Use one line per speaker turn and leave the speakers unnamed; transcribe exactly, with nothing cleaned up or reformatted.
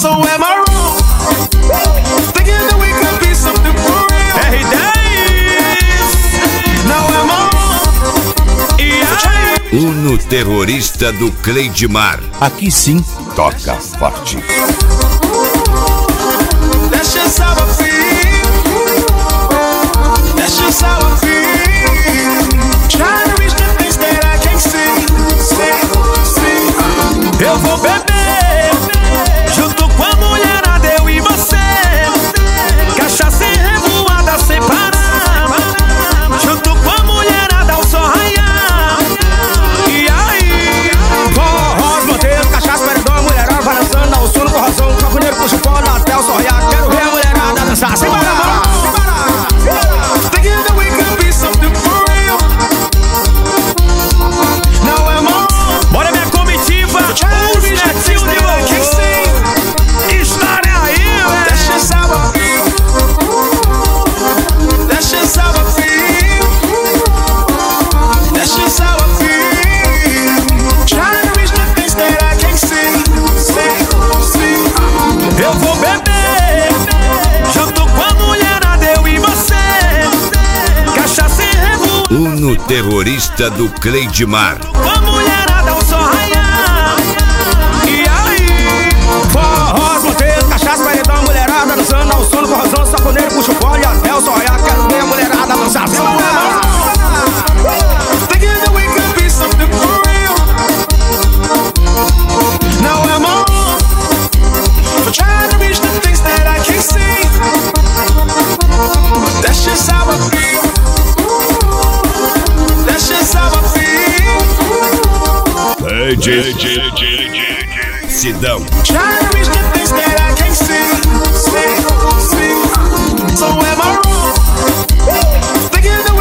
So am I wrong? Thinking that we could be something for real.
R dez.
Now am I wrong?
E aí?
Uno Terrorista do Cleidmar.
Aqui sim, toca forte.
That's just how I feel. That's just how I feel. Trying to reach the things that I can't see. See, see.
Eu vou beber junto com a mulherada, eu e você. Cachaça e revoada sem parar. Junto com a mulherada ao sol raiar. E aí?
Forró, monteiro, cachaça, paredão, mulherada balançando ao som do corrosão. Caponeiro puxa o pano até o sol raiar. Quero ver a mulherada dançar sem parar.
Thinking that we could be something for real. Now am I wrong?
Bora minha comitiva, os netinhos de vovô estarem aí,
That's
velho.
just how I feel. That's just how I feel. That's just how I feel. Trying to reach the things that I can't see. See, see.
Eu vou beber junto com a mulherada, eu e você. Cachaça e revoada
Uno Terrorista do Cleidmar.
com a mulherada ao sol raiar. E aí?
Forró, monteiro, cachaça, paredão, mulherada dançando ao som do corrosão. Saconeiro puxa o pano até o sol raiar. Quero ver a mulherada dançar sem parar.
Thinking that we could be something for real. Now am I wrong for trying to reach the things that I can't see? That's just how I feel. That's just how I feel.
Sidão.
Trying to reach the things that I can't see. See, see. So am I wrong? Thinking that